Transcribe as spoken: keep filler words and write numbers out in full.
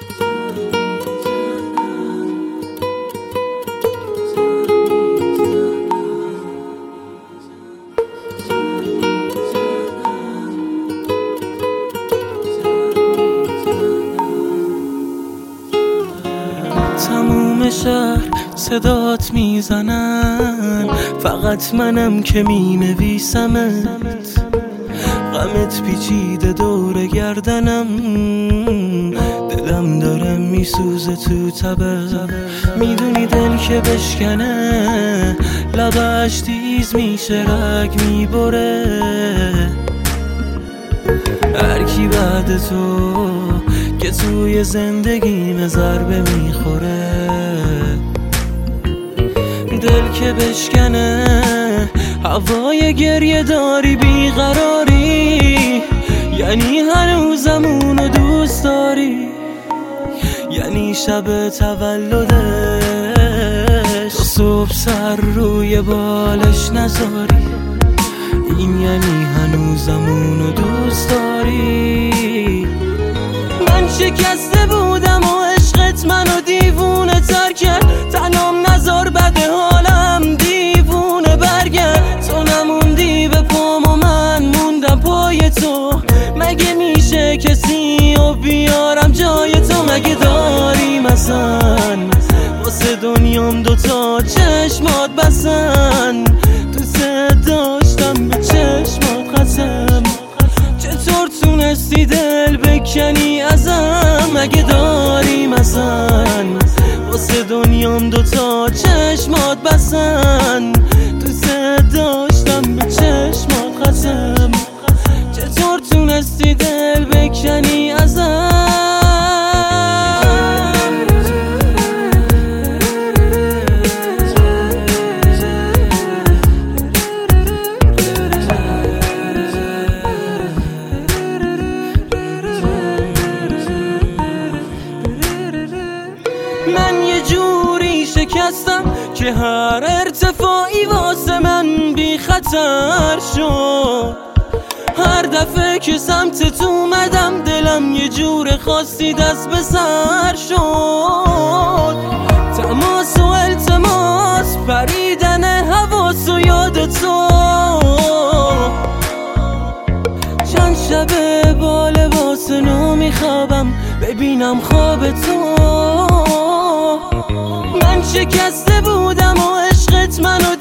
تموم شهر صدات میزنن، فقط منم که مینویسمت. غمت پیچیده دور گردنم، دلم داره میسوزه تو تبه. میدونی دل که بشکنه لبش تیز میشه، رگ میبره. هرکی بعد تو که توی زندگیم ضربه میخوره. دل که بشکنه هوای گریه داری، بیقراری. یعنی هنوزم اونو دوست داری، یعنی شب تولدش تا صبح سر روی بالش نذاری. این یعنی هنوزم اونو دوست داری. من شکسته بودم و عشقت منو دیوونه تر کرد. تنام نذار بد حالم دیوونه برگرد. تو نموندی به پام و من موندم پای تو. مگه میشه کسی و بیارم جای تو؟ مگه داریم اصلا واسه دنیام دوتا چشمات بسن؟ دوست داشتم به چشمات قسم. چطور تونستی دل بکنی ازم؟ مگه داریم اصلا واسه دنیام دوتا چشمات بسن؟ دوست داشتم به چشمات قسم. چطور تونستی دل بکنی ازم؟ من یه جوری شکستم که هر ارتفاعی واسه من بی خطر شد. هر دفعه که سمت تو اومدم دلم یه جور خاصی دست به سر شد. تماس و التماس، پریدن حواس و یاد تو. چند شبه با لباس نو میخوابم ببینم خواب تو. من شکسته بودم و عشقت منو